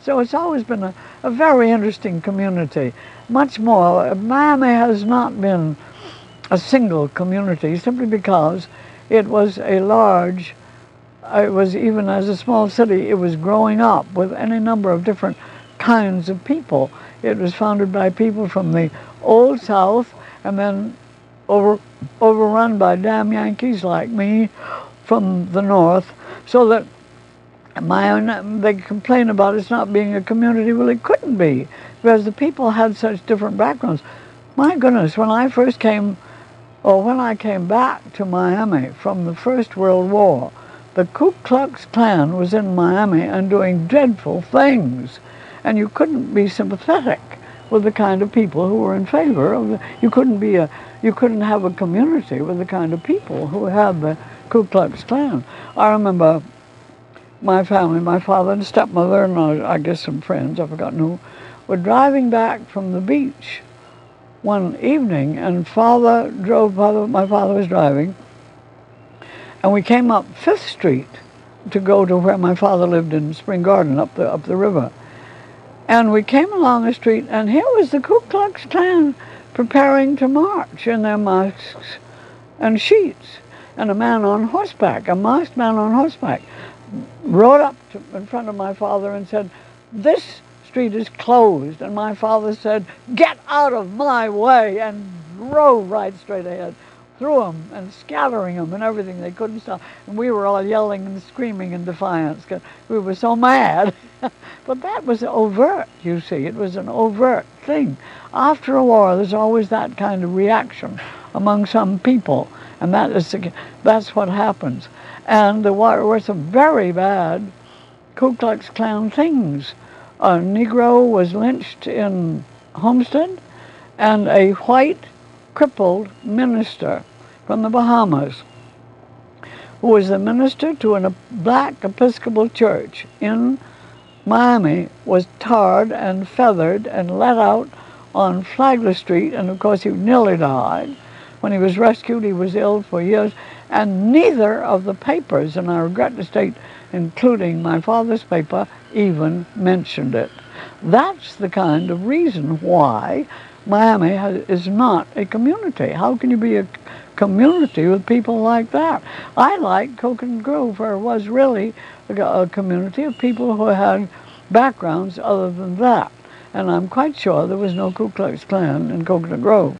So it's always been a very interesting community. Much more, Miami has not been a single community simply because it was a large, it was even as a small city, it was growing up with any number of different kinds of people. It was founded by people from the Old South and then overrun by damn Yankees like me from the North, so that they complain about it's not being a community. Well, it couldn't be, because the people had such different backgrounds. My goodness, when I came back to Miami from the First World War, the Ku Klux Klan was in Miami and doing dreadful things, and you couldn't be sympathetic with the kind of people who were in favor of you couldn't have a community with the kind of people who had the Ku Klux Klan. I remember my family, my father and stepmother, and I guess some friends, I've forgotten who, were driving back from the beach one evening, and my father was driving, and we came up 5th Street to go to where my father lived in Spring Garden, up the river. And we came along the street, and here was the Ku Klux Klan preparing to march in their masks and sheets, and a man on horseback, a masked man on horseback, rode up in front of my father and said, "This street is closed." And my father said, "Get out of my way," and drove right straight ahead through them and scattering them and everything. They couldn't stop. And we were all yelling and screaming in defiance because we were so mad. But that was overt, you see. It was an overt thing. After a war, there's always that kind of reaction among some people, and that's what happens. And there were some very bad Ku Klux Klan things. A Negro was lynched in Homestead, and a white crippled minister from the Bahamas, who was the minister to a black Episcopal church in Miami, was tarred and feathered and let out on Flagler Street, and of course he nearly died. When he was rescued, he was ill for years, and neither of the papers, and I regret to state, including my father's paper, even mentioned it. That's the kind of reason why Miami is not a community. How can you be a community with people like that? I like Coconut Grove, where it was really a community of people who had backgrounds other than that. And I'm quite sure there was no Ku Klux Klan in Coconut Grove.